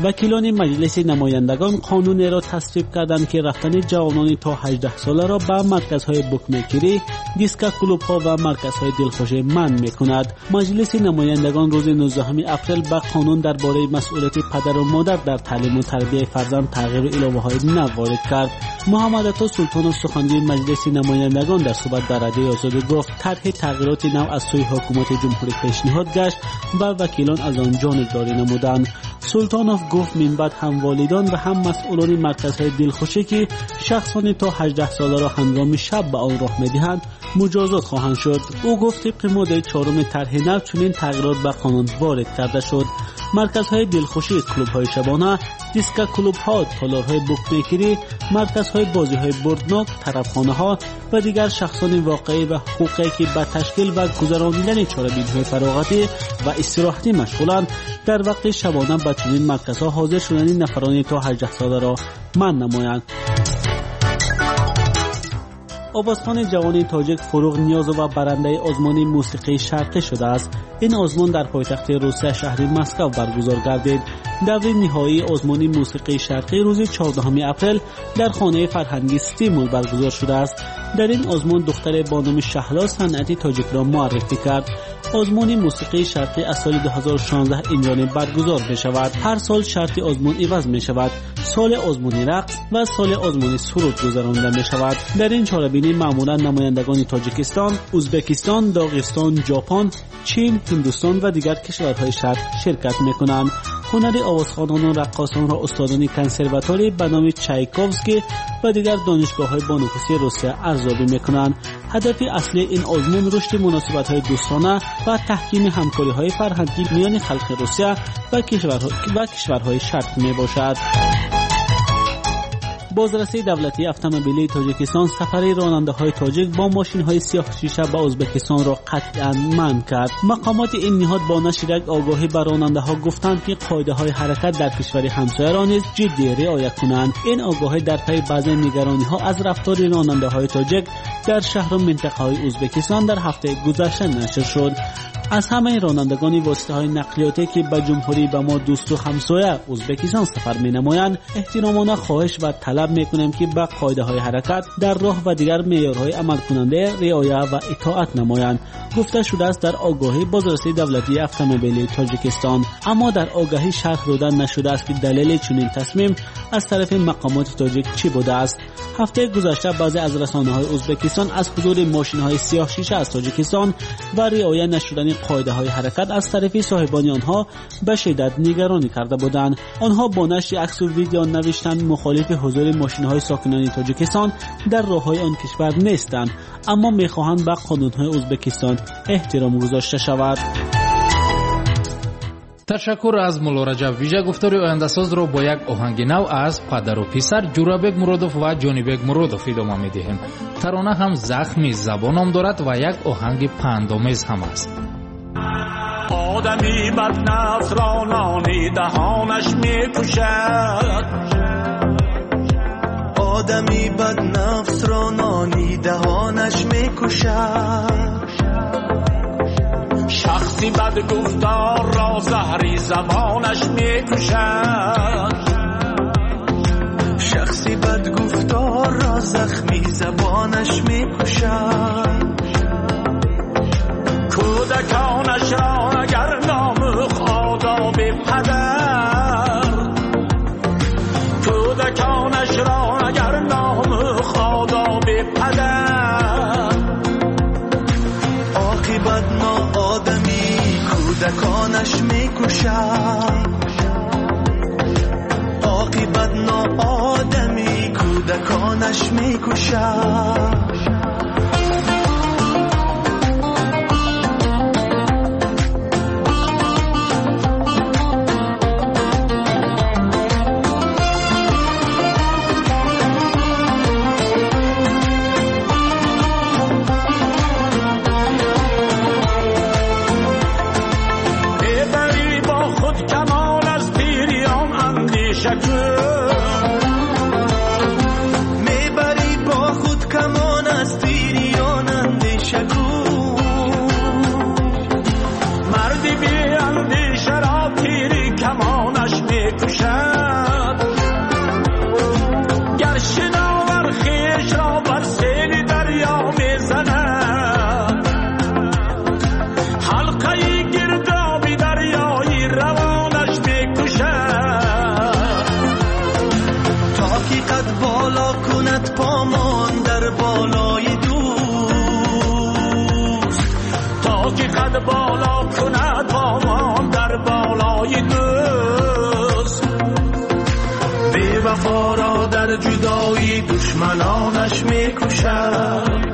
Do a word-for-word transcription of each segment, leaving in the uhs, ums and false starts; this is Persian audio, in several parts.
وکیلان مجلس نمایندگان قانونی را تصویب کردند که رفتن جوانان تا هجده ساله را به مرکزهای بوکمیکری، دیسک کلوب‌ها و مرکزهای دلخوشی منع می‌کند. مجلس نمایندگان روز نوزدهم اپریل به قانون درباره مسئولیت پدر و مادر در تعلیم و تربیت فرزند تغییر و الهه‌های نو وارد کرد. محمد عطا سلطان سخنگوی مجلس نمایندگان در صحبت در رادیو آزادی گفت طرح تغییرات نو از سوی حکومت جمهوری پیشنهاد گشت و وکیلان از آن جانبداری نمودند. سلطانوف گفت من بعد هم والدان و هم مسئولان مرکزهای دلخوشی که شخصانی تا هجده ساله را هنگام شب به آن راه می‌دهند مجازات خواهند شد. او گفت طبق ماده چهارم طرح نو چنین تغییرات به قانون وارد کرده شد. مرکزهای دلخوشی، کلوب‌های شبانه، دیسک کلوب‌ها، تالارهای بوکمیکری، مرکزهای بازی‌های بردناک، طرفخانه‌ها و دیگر شخصان واقعی و حقوقی که به تشکیل و گذراندن چهاربین‌های فراغتی و استراحتی مشغولند در وقت شبانه به چنین مرکزها حاضر شدن نفرانی تا هجده ساله را منع نمایند. آوازخوان جوان تاجیک فروغ نیازوف برنده آزمون موسیقی شرقی شده است. این آزمون در پایتخت روسیه شهر مسکو برگزار گردید. دور نهایی آزمون موسیقی شرقی روز چهاردهم اپریل در خانه فرهنگی استیمول برگزار شده است. در این آزمون دختر با نام شهلا صنعت تاجیک را معرفی کرد. آزمون موسیقی شرقی از سال دو هزار و شانزده اینجانب برگزار می شود. هر سال شرط آزمون عوض می شود. سال آزمون رقص و سال آزمون سرود گذرانده می شود. در این چهاربینی معمولا نمایندگان تاجیکستان، ازبکستان، داغستان، ژاپن، چین، هندوستان و دیگر کشورهای شرق شرکت می کنند. هنر آوازخوانان و رقاصان را استادان کنسرواتوری به نام چایکوفسکی و دیگر دانشگاه‌های بانفوذی روسیه ارزیابی می‌کنند. هدف اصلی این آزمون رشد مناسبت‌های دوستانه و تحکیم همکاری‌های فرهنگی میان خلق روسیه و کشورها و کشورهای شرق میباشد. بازرسی دولتی اتومبیلی تاجیکستان سفر راننده‌های تاجیک با ماشین‌های سیاه شیشه به ازبکستان را قطعاً منع کرد. مقامات این نهاد با نشر یک آگاهی به راننده‌ها گفتند که قاعده‌های حرکت در کشور همسایه را نیز جدی رعایت کنند. این آگاهی در پی بعضی نگرانی‌ها از رفتار راننده‌های تاجیک در شهر و منطقه‌های ازبکستان در هفته گذشته نشر شد. از همه رانندگان واسطه‌های نقلیاتی که به جمهوری به ما دوست و همسایه ازبکستان سفر می‌نمایند احترامانه خواهش و طلب می‌کنیم که به قاعده‌های حرکت در راه و دیگر معیارهای عمل کننده رعایت و اطاعت نمایند، گفته شده است در آگاهی بازرسی دولتی اتومبیلی تاجیکستان. اما در آگاهی شرح داده نشده است که دلیل چنین تصمیم از طرف مقامات تاجیک چی بوده است. هفته گذشته بعضی از رسانه‌های ازبکستان از حضور ماشین‌های سیاه شیشه از تاجیکستان و رعایت نشدن قاعده‌های حرکت از طرف صاحبان آنها به شدت نگرانی کرده بودند. آنها با نشر عکس و ویدیو نوشتند مخالف حضور ماشین‌های ساکنان تاجیکستان در راه‌های آن کشور نیستند، اما می‌خواهند به قانون‌های ازبکستان احترام گذاشته شود. تشکر از مولا رجب. ویژه گفتاری آینده‌ساز را با یک آهنگ نو از پدر و پسر جورابک مرادوف و جانیبک مرادوف ادامه می‌دهیم. ترانه هم زخمی زبان نام دارد و یک آهنگ پندآمیز هم است. آدمی بدنفس را نانی دهانش می‌کشد، آدمی بدنفس را نانی دهانش می‌کشد، شخصی بد گفتار را زهری زبانش می‌کشد، شخصی بد گفتار را زخمی زبانش می‌کشد، کودکانش را اگر ناموخ آداب پدر، کودکانش را اگر ناموخ آداب پدر، عاقبت ما آدمی کودکانش میکشد، عاقبت نا آدمی کودکانش میکشد. میبری با خود کمان از تیریان اندیشه گو، مردی بی اندیشه را تیری کمانش میکشد، بالا کند با ما در بالای دوز. بی وفا را در جدایی دشمنانش میکشد.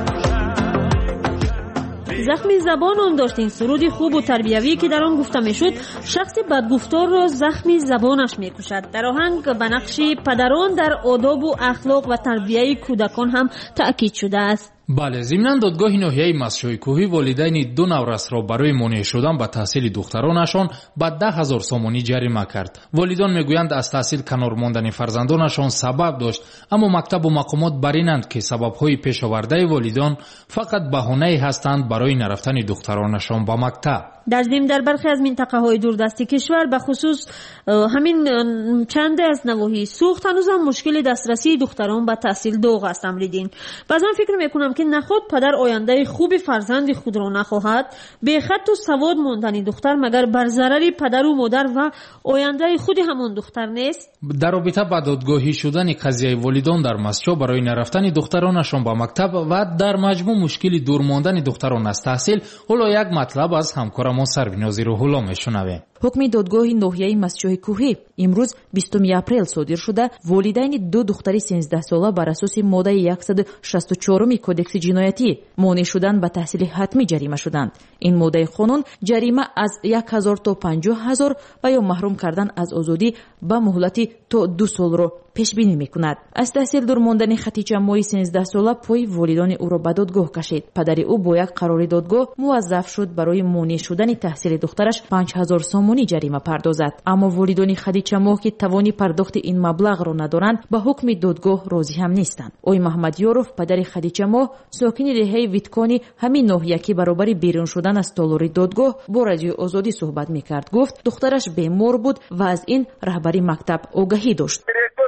زخمی زبان آن داشت. این سرود خوب و تربیوی که در آن گفته میشد شخص بدگفتار را زخمی زبانش میکشد. در آهنگ به نقش پدران در آداب و اخلاق و تربیه کودکان هم تأکید شده است. بله، ضمناً دادگاه ناحیه مسجد کوهی والدین دو نورس را برای مانع شدن به تحصیل دخترانشان به ده هزار سومانی جریمه کرد. والدان میگویند از تحصیل کنار ماندن فرزندانشان سبب داشت، اما مکتب و مقامات بر اینند که سبب‌های پیش آورده والدان فقط بهانه‌ای هستند برای نرفتن دخترانشان به مکتب. در ضمن در برخی از منطقه‌های دوردست کشور به خصوص همین چند از نواحی سوخت هنوز هم مشکل دسترسی دختران به تحصیل داغ است. امریدین بعضا فکر میکنم که نخود پدر آینده خوب فرزند خود را نخواهد. به خط و سواد ماندن دختر مگر بر ضرر پدر و مادر و آینده خود همان دختر نیست؟ در رابطه با دادگاهی شدن قضیه والدان در مسجد برای نرفتن دخترانشان به مکتب و در مجموع مشکل دور ماندن دختران از تحصیل، حالا یک مطلب از همکار ما سروینازی رو حالا میشنویم. حکم دادگاه ناحیه مسجد کوهی امروز بیستم اپریل صادر شده. والدین دو دختری سیزده ساله بر اساس ماده صد و شصت و چهار کودکس جنایتی مانع شدن به تحصیل حتمی جریمه شدند. این ماده قانون جریمه از یک هزار تا پنجاه هزار و یا محروم کردن از آزادی به مهلتی تا دو سال را پیش بینی میکند. از تحصیل دور ماندن خدیجه مایی سیزده ساله پای والدان او را به دادگاه کشید. پدر او با یک قرار دادگاه موظف شد برای مانع شدن تحصیل دخترش پنج هزار سومانی جریمه پردازد. اما والدان خدیجه ماه که توانی پرداخت این مبلغ را ندارند به حکم دادگاه راضی هم نیستند. اوی محمد یوروف پدر خدیجه ماه ساکن دهه ویتکانی همین ناحیه که برابر بیرون شدن از تالار دادگاه با رادیو آزادی صحبت میکرد. گفت دخترش بیمار بود و از این رهبری مکتب آگاهی داشت.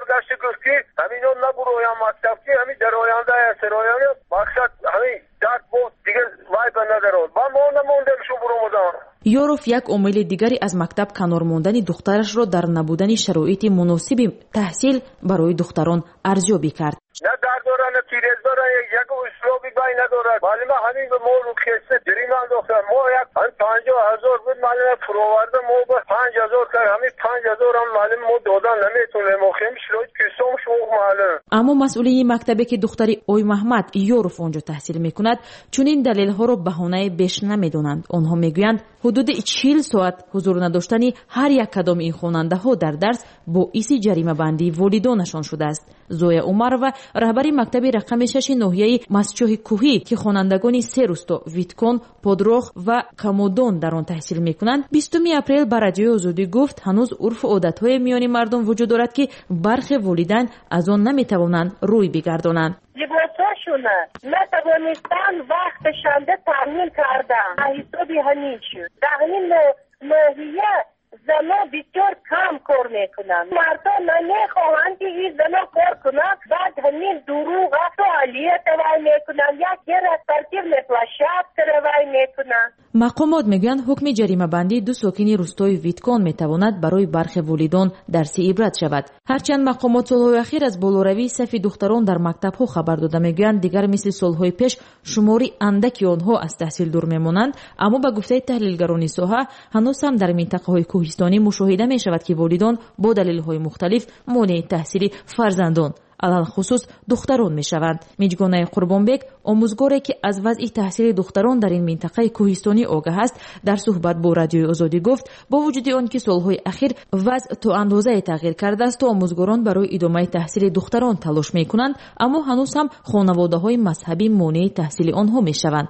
همین اون نبرویم مکتب که همین در آینده سرایانه مقصد همین درد بود دیگه وای به ندارد با ما نموندم شو برمودن. یوروف یک عامل دیگری از مکتب کنار ماندن دخترش را در نبودن شرایط مناسب تحصیل برای دختران ارزیابی کرد. نه درد داره نه تیرز داره یک اسلوبی بای نداره. معلومه همین به مول و خسته جریمه انداختن. ما یک پنجاه هزار بود معلومه فروورده ما به پنج هزار که همین پنج هزار هم معلومه ما دادن نمیتونه ما خیلی شروع کسوم شوق معلومه. اما مسئولی مکتبی که دختری اوی محمد یوروف اونجا تحصیل میکند چون این دلیل ها رو بهانه بیش نمیدونند. آنها میگویند حدود چهل ساعت حضور نداشتن هر یک کدام این خواننده ها در درس باعث جریمه بندی والدانشان شده است. زویا عمر و رهبری مکتب رقم شش ناحیه مسجد کوهی که خوانندگان سه روستا ویتکون، پودروخ و کامودون در آن تحصیل میکنند بیستم اپریل بر رادیو آزادی گفت هنوز عرف و عادت‌های میان مردم وجود دارد که برخی والدین از آن نمیتوانند روی بگردانند. لباساشون نتوانستن وقت شنبه تامین کردن. حسابی همین شد. در این ناحیه زنان بسیار کم کار میکنن. مردان نمیخواهند که این زنان کار کنن. بعد همین دروغ فعالیت روی میکنن. یک گر از ترتیب نفلشت روی میکنن. مقامات میگویند حکم جریمه بندی دو ساکن روستای ویتکون میتواند برای برخی والدان درس عبرت شود. هرچند مقامات سالهای اخیر از بالاروی صف دختران در مکتب ها خبر داده میگویند دیگر مثل سالهای پیش شماری اندکی آنها از تحصیل دور میمانند، اما به گفته تحلیلگران ساحه هنوز هم در منطقه های کوهستانی مشاهده می شود که والدان با دلیل های مختلف مانع تحصیل فرزندان علل خصوص دختران می شوند. میجگانه قربانبک آموزگاری که از وضع تحصیل دختران در این منطقه کوهستانی آگاه است در صحبت با رادیو آزادی گفت با وجود آن که سالهای اخیر وضع تا اندازه تغییر کرده است و آموزگاران برای ادامه تحصیل دختران تلاش می کنند، اما هنوز هم خانواده های مذهبی مانع تحصیل آنها می شوند.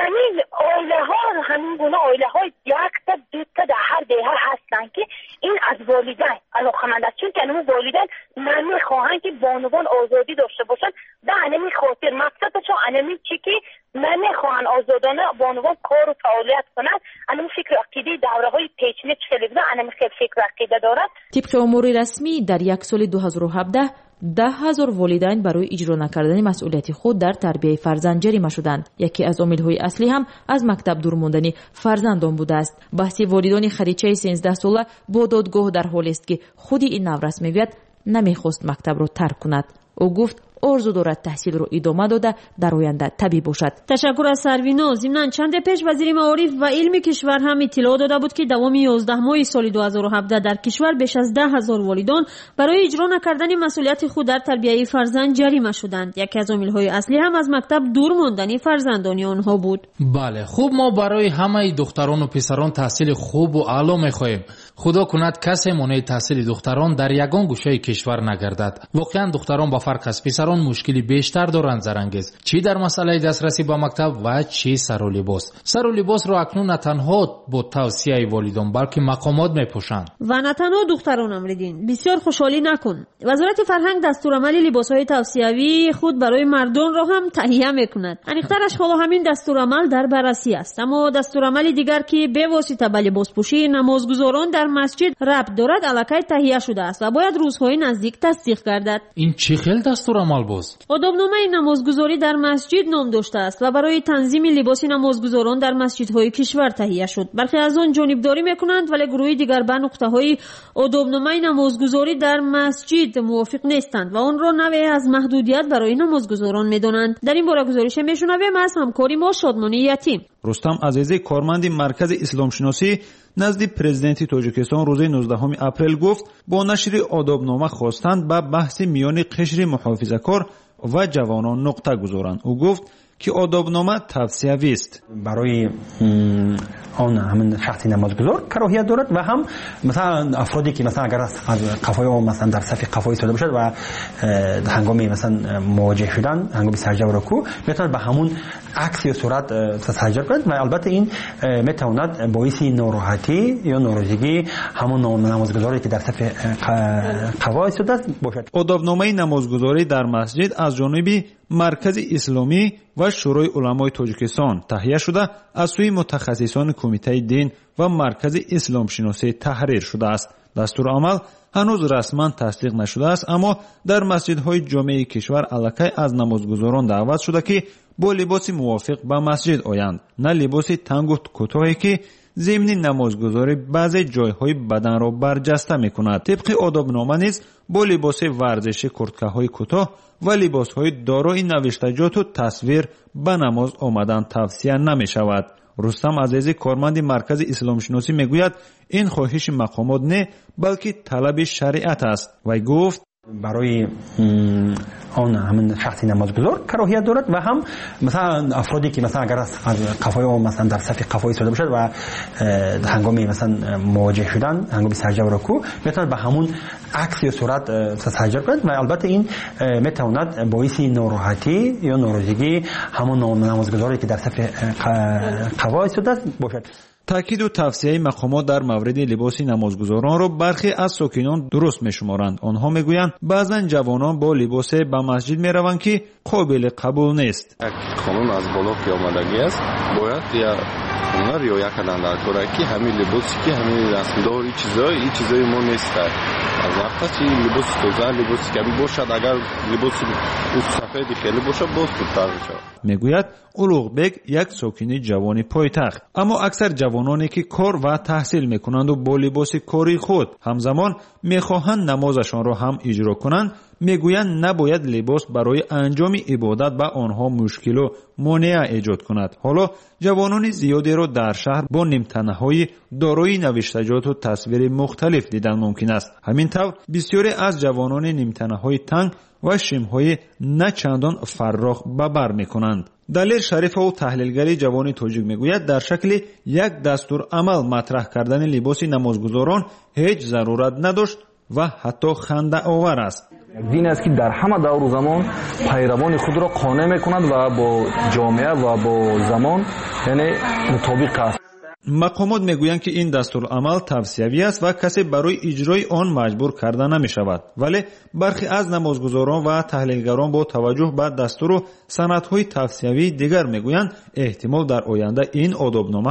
همین گونه آیله های یک تا دو تا در هر دهه هستن که این از والدین علاقمند است، چون که همون والدین نمیخواهند که بانوان آزادی داشته باشند. به همین خاطر مقصدشون همین چی که نمیخواهند آزادانه بانوان کار و فعالیت کنند. همین فکر عقیده دوره های پیچیده خیلی بوده، همین خیلی فکر عقیده دارد. طبق امور رسمی در یک سال دو هزار و هفده ده هزار والدین برای اجرا نکردن مسئولیت خود در تربیت فرزند جریمه شدند. یکی از عامل‌های اصلی هم از مکتب دور ماندن فرزندان بوده است. بحث والدان خدیجه سیزده ساله با دادگاه در حالی است که خودی این نورس میگوید نمیخواست مکتب را ترک کند. او گفت орзу дорад таҳсилро идома дода дар оянда табиб бошад. ташаккур аз Сарвино. зимнан чанде пеш вазири маориф ва илми кишвар ҳам иттилоъ дода буд ки давоми ёздаҳ моҳи соли ду ҳазору ҳабдаҳ дар кишвар беш аз даҳ ҳазор волидон барои иҷро накардани масъулияти худ дар тарбияи фарзанд ҷарима шуданд. яке аз омилҳои аслӣ ҳам аз мактаб дур мондани фарзандони онҳо буд. бале, хуб, мо барои ҳамаи духтарону писарон таҳсили хубу аъло мехоҳем. худо кунад касе монеи таҳсили духтарон дар ягон гӯшаи кишвар нагардад. воқеан духтарон ба фарқ аз писарон мушкили бештар доранд зарангез, чӣ дар масъалаи дастрасӣ ба мактаб ва чӣ сару либос. сару либосро акнун на танҳо бо тавсияи волидон, балки мақомот мепӯшанд. ва на танҳо духтарон амридин, бисёр хушҳолӣ накун. вазорати фарҳанг дастурамали либосҳои тавсиявии худ барои мардонро ҳам таҳия мекунад. аниқтараш ҳоло ҳамин дастурамал дар баррасӣ аст. аммо дастурамали дигар ки бевосита ба либоспӯшии намозгузорон дар масҷид рабт дорад, аллакай таҳия шудааст ва бояд рӯзҳои наздик тасдиқ гардад. ин чӣ хел дастурамал боз? одобномаи намозгузорӣ дар масҷид ном доштааст ва барои танзими либоси намозгузорон дар масҷидҳои кишвар таҳия шуд. бархе аз он ҷонибдорӣ мекунанд, вале гурӯҳи дигар ба нуқтаҳои одобномаи намозгузорӣ дар масҷид мувофиқ нестанд ва онро наве аз маҳдудият барои намозгузорон медонанд. дар ин бора гузорише мешунавем аз ҳамкори мо Шодмони Ятим. рустам азизӣ, корманди маркази исломшиносӣ назди президенти Тоҷикистон рӯзи нуздаҳуми апрел гуфт, бо нашри одобнома хостанд ба баҳси миёни қишри муҳофизакор ва ҷавонон нуқта гузоранд. ӯ гуфт ки одобнома тавсиявист. барои он ҳамин шахси намозгузор кароҳият дорад ва ҳам масалан афроде ки масалан агар қафои он масалан дар сафи қафои истода бошад ва ҳангоми масалан мувоҷеҳ шудан ҳангоми саҷда ва рукӯъ метавонад ба ҳамун акс ё сурат саҷда кунад ва албатта ин метавонад боиси нороҳатӣ ё норозигии ҳамун намозгузоре ки дар сафи қафо истодааст бошад. одобномаи намозгузорӣ дар масҷид аз ҷониби маркази исломӣ ва шӯрои уламои Тоҷикистон таҳия шуда аз сӯи мутахассисони кумитаи дин ва маркази исломшиносӣ таҳрир шудааст. дастурамал ҳанӯз расман тасдиқ нашудааст, аммо дар масҷидҳои ҷомеи кишвар аллакай аз намозгузорон даъват шуда ки бо либоси мувофиқ ба масҷид оянд, на либоси тангу кӯтоҳе ки зимни намозгузорӣ баъзе ҷойҳои баданро барҷаста мекунад. тибқи одобнома низ бо либоси варзишӣ курткаҳои кӯтоҳ ва либосҳои дорои навиштаҷоту тасвир ба намоз омадан тавсия намешавад. рустам азизӣ, корманди маркази исломшиносӣ мегӯяд, ин хоҳиши мақомот не, балки талаби шариат аст. вай гуфт, барои он ҳамин шахси намозгузор кароҳият дорад ва ҳам масалан афроде ки масалан агар қафои он масалан дар сафи қафо истода бошад ва ҳангоми масалан мувоҷеҳ шудан ҳангоми саҷда ва рукӯъ метавонад ба ҳамун акс ё сурат саҷда кунад ва албатта ин метавонад боиси нороҳатӣ ё норозигии ҳамун намозгузоре ки дар сафи қафо истодааст бошад. таъкиду тавсияи мақомот дар мавриди либоси намозгузоронро бархе аз сокинон дуруст мешуморанд. онҳо мегӯянд баъзан ҷавонон бо либосе ба масҷид мераванд ки қобили қабул нест. як қонун аз боло ки омадагӣ аст, бояд онҳо риоя карданд дар кора ки ҳамин либосе ки ҳамин расмдор и чизои и чизои мо нестад. аз вақтаси либоси тоза либоси ками бошад, агар либоси сафеди хеле бошад боз зудтар мешавад. мегӯяд улуғбек як сокини ҷавони пойтахт. аммо аксар ҷавононе ки кор ва таҳсил мекунанду бо либоси кори худ ҳамзамон мехоҳанд намозашонро ҳам иҷро кунанд, мегӯянд набояд либос барои анҷоми ибодат ба онҳо мушкилу монеа эҷод кунад. ҳоло ҷавонони зиёдеро дар шаҳр бо нимтанаҳои дорои навиштаҷоту тасвири мухталиф дидан мумкин аст. ҳамин тавр бисёре аз ҷавонони нимтанаҳои танг ва шимҳои начандон фарроғ ба бар мекунанд. далер шарифову таҳлилгари ҷавони тоҷик мегӯяд, дар шакли як дастурамал матраҳ кардани либоси намозгузорон ҳеҷ зарурат надошт ва ҳатто хандаовар аст. дин аст ки дар ҳама давру замон пайравони худро қонеъ мекунад ва бо ҷомеа ва бо замон яъне мутобиқ аст. мақомот мегӯянд ки ин дастурамал тавсиявӣ аст ва касе барои иҷрои он маҷбур карда намешавад. вале бархе аз намозгузорон ва таҳлилгарон бо таваҷҷӯҳ ба дастуру санадҳои тавсиявии дигар мегӯянд, эҳтимол дар оянда ин одобнома ҳам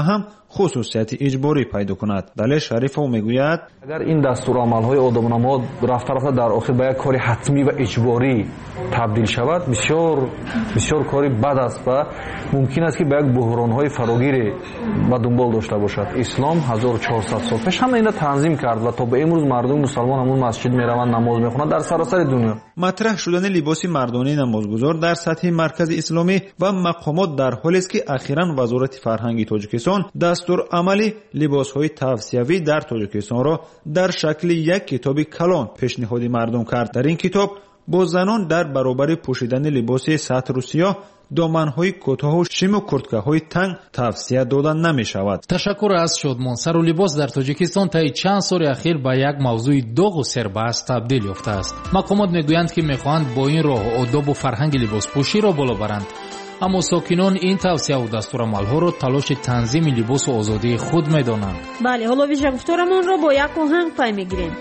خصوصیت اجباری پیدا کند. دلیل شریف او میگوید اگر این دستورالعمل‌های آداب‌نما رفته رفته در آخر به یک کار حتمی و اجباری تبدیل شود بسیار بسیار کاری بد است و ممکن است که به یک بحران‌های فراگیر به دنبال داشته باشد. اسلام هزار و چهارصد سال پیش همه اینا تنظیم کرد و تا به امروز مردم مسلمان همون مسجد میروند نماز میخوانند در سراسر دنیا. مطرح شدن لباس مردانه نمازگزار در سطح مرکز اسلامی و مقامات در حالی است که اخیراً وزارت فرهنگ تاجیکستان دستور عملی لباس‌های توصیوی در تاجیکستان را در شکل یک کتاب کلان پیشنهاد مردم کرد. در این کتاب با زنان در برابر پوشیدن لباس سطر و سیاه دامن‌های کوتاه و شیم و کرتکه‌های تنگ توصیه دادن نمی‌شود. تشکر از شادمان. سر و لباس در تاجیکستان طی چند سال اخیر به یک موضوع داغ و سربست تبدیل یافته است. مقامات میگویند که می‌خواهند با این راه آداب و فرهنگ لباسپوشی را بالا برند. اما ساکنان این توصیه و دستورالعمل‌ها را تلاش تنظیم لباس و آزادی خود می‌دانند. بله، حالا ویژه گفتارمان را با یک آهنگ پی می‌گیریم.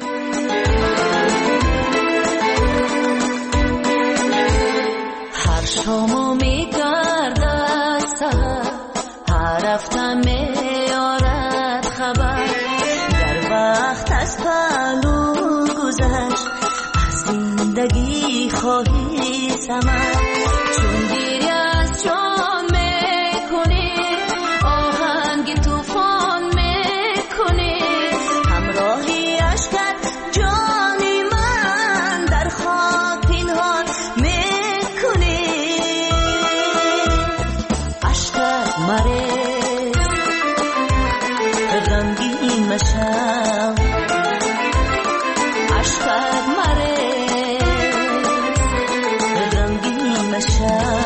هر شامو میگردد سحر، هر هفته میارد خبر، در وقت از پهلو گذشت از زندگی خواهی ثمر، چون گیری از جان میکنی آهنگ توفان میکنی، همراهی اشکت جانی من در خاک پنهان میکنی، اشکت مریض غمگین مشو، اشکت مریض غمگین مشو.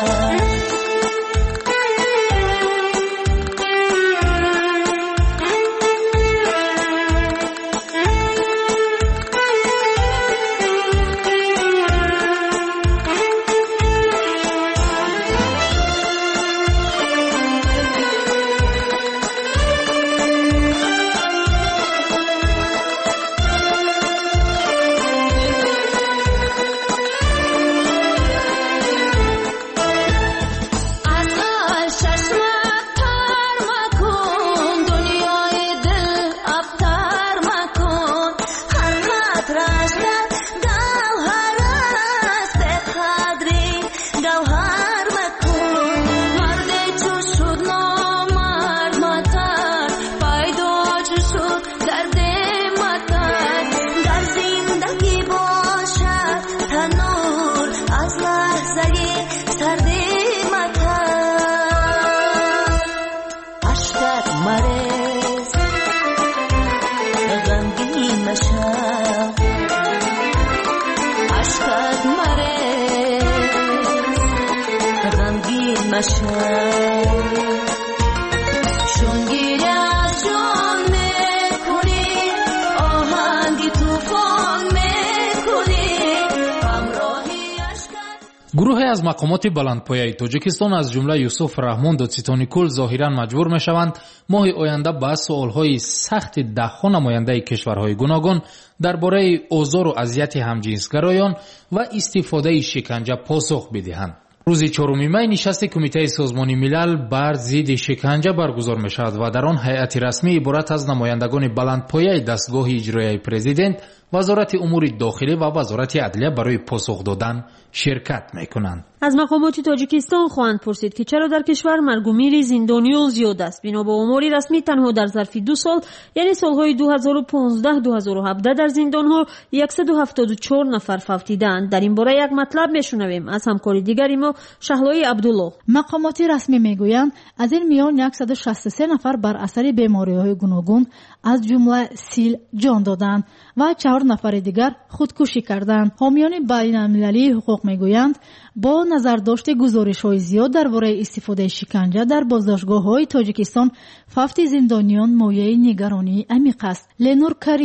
گروهی از مقامات بلندپایه تاجیکستان از جمله یوسف رحمان دادستانی کل ظاهراً مجبور میشوند ماه آینده به سوالهای سخت دهها نماینده کشورهای گوناگون درباره آزار و اذیت همجنسگرایان و استفاده شکنجه پاسخ بدهند. روز چهارم می نشست کمیته سازمان ملل بر ضد شکنجه برگزار می شود و در آن هیئت رسمی عبارت از نمایندگان بلندپایه دستگاه اجرایی پرزیدنت، وزارت امور داخلی و وزارت عدلیه برای پاسخ دادن شرکت می کنند. از مقامات تاجیکستان خواهند پرسید که چرا در کشور مرگ و میر زندانیان زیاد است. بنا به آمار رسمی تنها در ظرف دو سال یعنی سالهای دو هزار و پانزده دو هزار و هفده در زندانها صد و هفتاد و چهار نفر فوتیدند. در این باره یک مطلب میشنویم از همکار دیگری ما شهلای عبدالله. مقامات رسمی میگویند از این میان صد و شصت و سه نفر بر اثر بیماری‌های گوناگون از جمله سیل جان دادند و چهار نفر دیگر خودکشی کردند. حامیان بین‌المللی حقوق میگویند با نظر داشته گزارش‌های زیاد درباره استفاده شکنجه در بازداشتگاه‌های تاجیکستان، فوت زندانیان مایه نگرانی عمیق است. لنور کریموف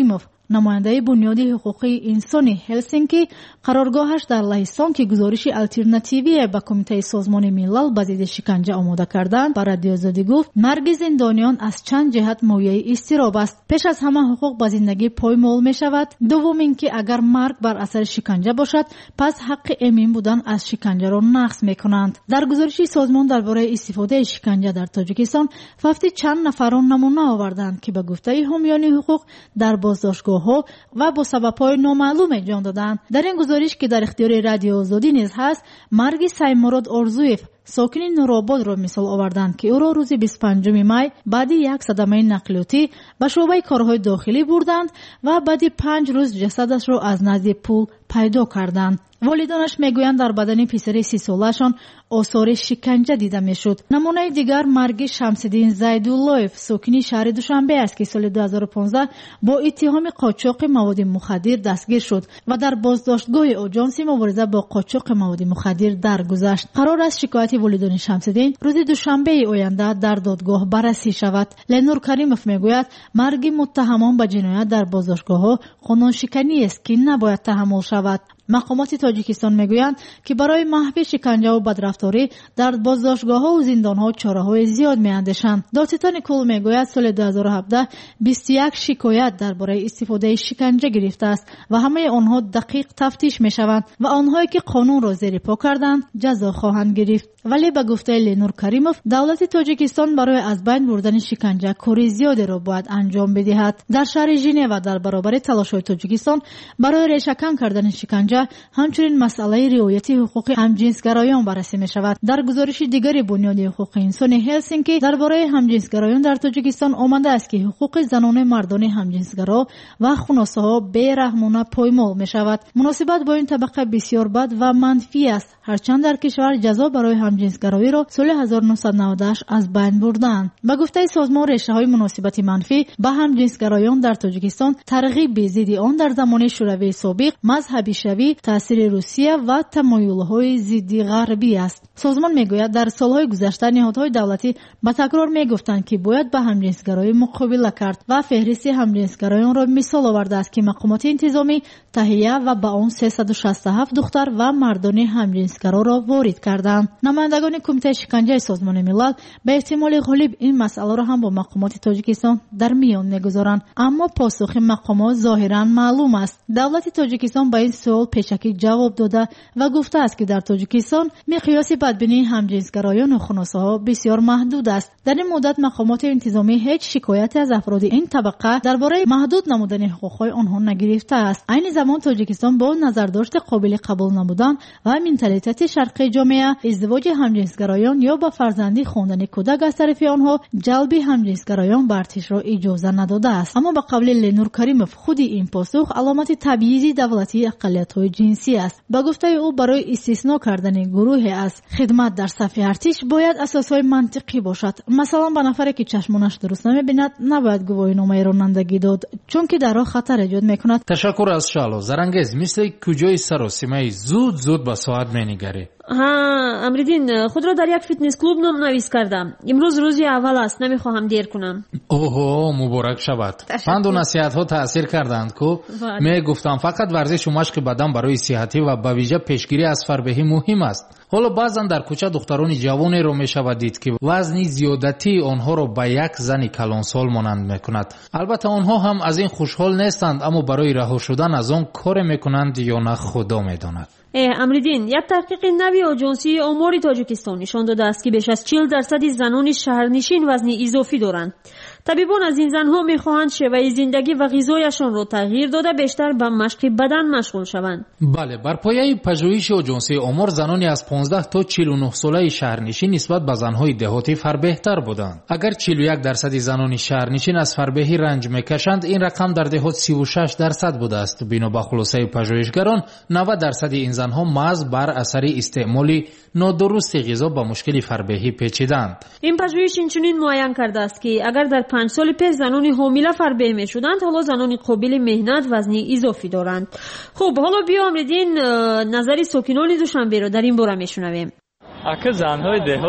نماینده بنیادی حقوقی انسانی هلسینکی قرارگاهش در لهستان که گزارش الटरनेटिव्ی به کمیته سازمان ملل به ضد شکنجه آماده کردند بر رادیو آزادی گفت مرگ زندانیان از چند جهت موجب اضطراب است. پیش از همه حقوق به زندگی پایمال می شود. دوم اینکه اگر مرگ بر اثر شکنجه باشد پس حق امین بودن از شکنجه را نقض می کنند. در گزارش سازمان درباره استفاده شکنجه در تاجیکستان فقط چند نفران نمونه آوردند که به گفته حامیان حقوق در بازداشتگاه‌ها و با سبب‌های نامعلوم جان دادند. در این گزارش که در اختیار رادیو آزادی نیز هست، مرگ سیمراد آرزویف ساکن نورآباد را مثال آوردند که او را روز بیست و پنجم می بعد یک صدمه نقلیاتی به شعبه کارهای داخلی بردند و بعد پنج روز جسدش را از نزد پول پیدا کردند. والدانش میگویند در بدن پسر سی سالشان آثار شکنجه دیده میشد. نمونه دیگر مرگ شمس‌الدین زیدالله‌اف ساکن شهر دوشنبه است که سال دو هزار و پانزده با اتهام قاچاق مواد مخدر دستگیر شد و در بازداشتگاه آژانس مبارزه با قاچاق مواد مخدر درگذشت. قرار است شکایت والدین شمس‌الدین روز دوشنبه آینده در دادگاه بررسی شود. لنور کریموف میگوید مرگ متهمان به جنایت در بازداشتگاه‌ها قانون‌شکنی است که نباید تحمل شود. مقامات تاجیکستان میگویند که برای محو شکنجه و بدرفتاری در بازداشتگاه‌ها و زندان‌ها چاره‌های زیاد می‌اندیشند. دادستان کل میگوید سال دو هزار و هفده بیست و یک شکایت درباره استفاده شکنجه گرفته است و همه آنها دقیق تفتیش می‌شوند و آنهایی که قانون را زیر پا کردند جزا خواهند گرفت. ولی به گفته لنور کریموف دولت تاجیکستان برای از بین بردن شکنجه کاری زیادی را باید انجام بدهد. در شهر ژنو در برابر تلاش‌های تاجیکستان برای ریشه‌کن کردن شکنجه همچنین مسئله رعایت حقوق همجنسگرایان بررسی می شود. در گزارش دیگری بنیاد حقوق انسان هلسینکی درباره همجنسگرایان در تاجیکستان آمده است که حقوق زنان مردان همجنسگرا و خنثی ها بی‌رحمانه پایمال می شود. مناسبت با این طبقه بسیار بد و منفی است، هرچند در کشور جزا برای همجنسگرایی را سال هزار و نهصد و نود و هشت از بین بردند. به گفته سازمان ریشه های مناسبت منفی به همجنسگرایان در تاجیکستان ترغیب به ضد آن در زمان شوروی سابق مذهبی شوی، تاثیر روسیه و تمایل‌های ضد غربی است. سازمان میگوید در سالهای گذشته نهادهای دولتی با تکرار میگفتند که باید به همجنسگرایی مقابله کرد و فهرست همجنسگرایان را مثال آورده است که مقامات انتظامی تهیه و به آن سیصد و شصت و هفت دختر و مردان همجنسگرا را وارد کردند. نمایندگان کمیته شکنجه سازمان ملل به احتمال غالب این مسئله را هم با مقامات تاجیکستان در میان میگذارند، اما پاسخ مقامات ظاهرا معلوم است. دولت تاجیکستان به این سوال پیشکی جواب داده و گفته است که در تاجیکستان مقیاس بدبینی همجنسگرایان و خنثی‌ها بسیار محدود است. در این مدت مقامات انتظامی هیچ شکایتی از افراد این طبقه درباره محدود نمودن حقوق‌های آنها نگرفته است. عین زمان تاجیکستان با نظرداشت قابل قبول نبودن و منتالیته شرقی جامعه ازدواج همجنسگرایان یا با فرزندی خواندن کودک از طرف آنها جلب همجنسگرایان به ارتش را اجازه نداده است. اما به قول لنور کریموف خود این پاسخ علامت تبعیض دولتی اقلیت‌های جنسی است. با گفته او برای استثناء کردن گروه از خدمت در صف ارتش باید اساسهای منطقی باشد. مثلا به نفری که چشمانش درست نمی‌بیند نباید گواهینامه رانندگی داد، چون که در راه خطر ایجاد می‌کند. تشکر از شالو زرنگز. مثل کجای سراسیمه زود زود با ساعت می‌نگری. ها امریدین خود را در یک فیتنس کلوب نام نویس کردم. امروز روزی اول است، نمیخواهم دیر کنم. اوه مبارک شود. پند و نصیحت ها تاثیر کردند کو می گفتم فقط ورزش و مشق بدن برای صحتی و به ویژه پیشگیری از فربهی مهم است. حالا بعضا در کوچه دختران جوانی رو می شود دید که وزن زیادتی آنها رو به یک زن کلانسال مانند میکند. البته آنها هم از این خوشحال نیستند، اما برای رها شدن از آن کار میکنند یا نه خدا میداند. امریدین یک تحقیق نوی آژانسی آمار تاجیکستان نشان داده است که بیش از چهل درصد زنان شهرنشین وزن اضافی دارند. طبیبان از این زنها میخواهند شیوه زندگی و غذایشان را تغییر داده بیشتر به مشق بدن مشغول شوند. بله، بر پایه پژوهش آژانسی آمار زنانی از پانزده تا چهل و نه ساله شهرنشین نسبت به زنهای دهاتی فربهتر بودند. اگر چهل و یک درصد زنان شهرنشین از فربهی رنج میکشند، این رقم در دهات سی و شش درصد بوده است. بنا به خلاصه پژوهشگران نود درصد این زنها محض بر اثر استعمال نادرست غذا با مشکل فربهی پیچیدند. این پژوهش اینچنین معین کرده است که اگر در پنج سال پیش زنان حامله فربه می شدند، حالا زنان قابل مهنت وزنی اضافی دارند. خب حالا بیا امریدین نظری ساکنان دوشنبه رو در این باره میشنویم. اگه زنهای دهات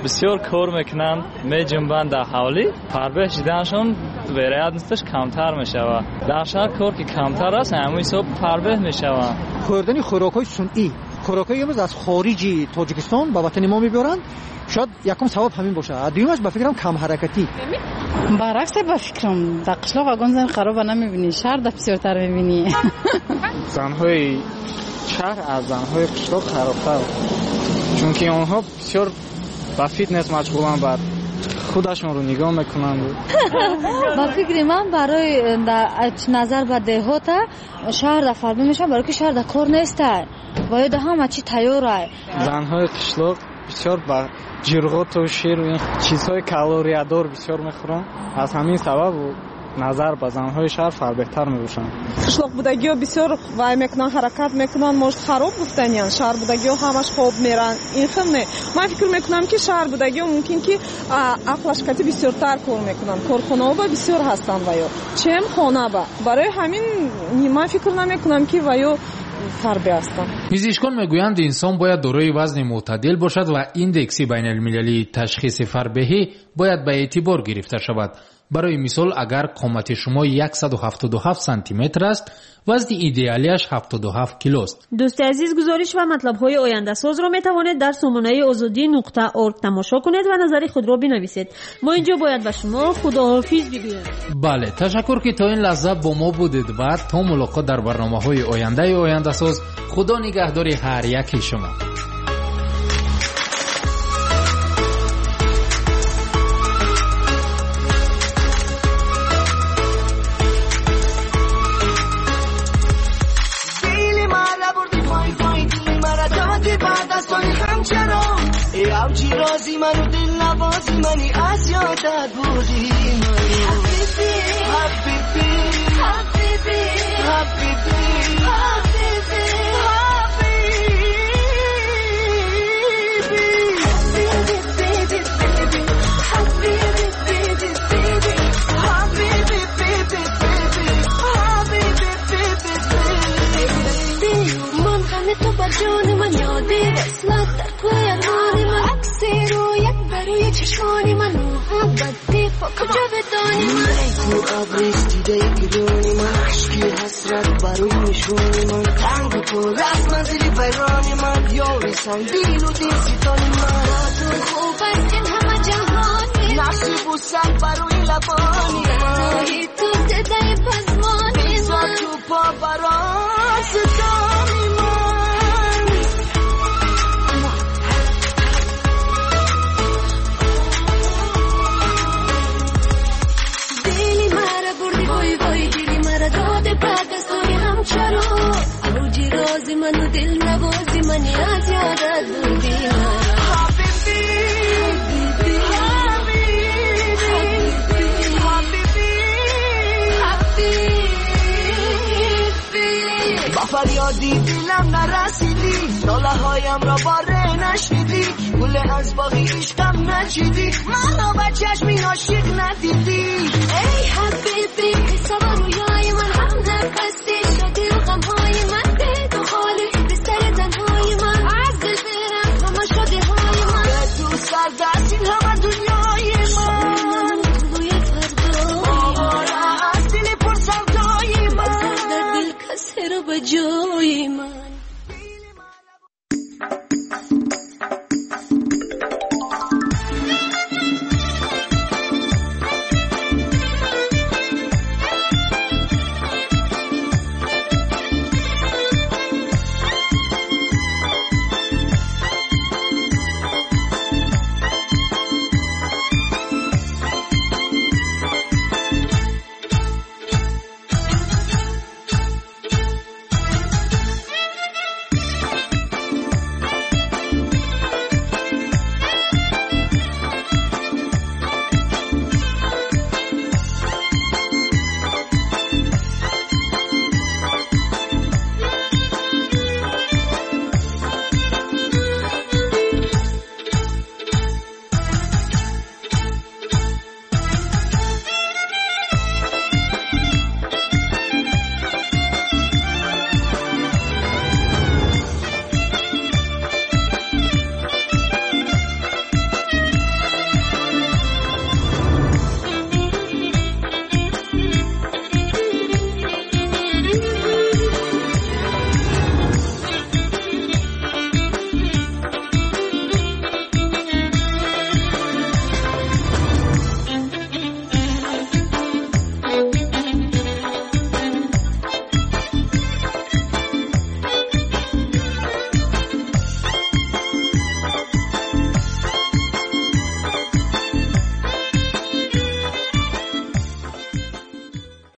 بسیار کار میکنن، میجنبند در حوالی فربه شدنشون ورایت نیستش کمتر میشوه. در شهر کار که کمتر است همون حساب فربه میشوه. خوردن خوراکای صنعی، خوراکای امروز از خارج تاجیکستان به وطن ما میبرند، شاید یکم سبب همین باشه. دومش به فکرم کم حرکتی. برعکس به فکرم در قشلاق واگن زن خراب نمیبینی، شهر در بسیارتر میبینی. زنهای شهر از زنهای قشلاق خرابتر، چون که آنها بسیار با فیتنس مشغولن، بر خودشون رو نگاه میکنن. با فکر من برای نظر به دهات شهر در فربه میشه، برای که شهر در کار نیسته باید همه چی تیاره. زنهای قشلاق بسیار با جرغات و شیر و این چیزهای کالریادور بسیار میخورن، از همین سبب نظر به زنهای شهر فربهتر میباشن. قشلاق بودگی ها بسیار وای میکنن، حرکت میکنن، مشت خراب گفتنیان. شهر بودگی ها همش خواب میرن، این خیلی نه. من فکر میکنم که شهر بودگی ها ممکن که عقلش کتی بسیارتر کار میکنن، کارخانه ها بسیار هستن ویا چم خانه با، برای همین من فکر نمیکنم که ویا فربه هستن. پزشکان میگویند انسان باید دارای وزن معتدل باشد و ایندکس بین المللی تشخیص فربهی باید به اعتبار گرفته شود. برای مثال اگر قامت شما صد و هفتاد و هفت سانتی متر است، وزن ایدئالیش هفتاد و هفت کیلو است. دوست عزیز، گزارش و مطلب های آینده ساز را می توانید در سامانه آزادی نقطه اورگ تماشا کنید و نظر خود را بنویسید. ما اینجا باید به شما خداحافظ بگوییم. بله، تشکر که تا این لحظه با ما بودید و تا ملاقات در برنامه های آینده آینده ساز. خدا نگهدار هر یک شما. همچی رازی منو دل نوازی منی از یادت بودی حبیبی حبیبی حبیبی حبیبی تو با جان من یادی وصلت در کوی ارمانی من عکسی رو یک بروی چشمانی من محبت دیفا کجا بدانی من تو عبریز دیده گرونی من عشقی حسرت بروی نشونی من تنگ و پر از منزلی بیرانی من یاری سنگیل و دین سیتانی من تو خوب است این همه جهانی نصیب و سر بروی لبانی من تو صدای پزمانی من تو پا برای ستانی من چرا روجی رازی منو دل نوازی منی از یادت بودی حبیبی حبیبی حبیبی حبیبی با فریادی دلم نرسیدی، ناله هایم را باره نشنیدی، گل از باقی عشقم نچیدی، من را با چشمی عاشق ندیدی. ای حبیبی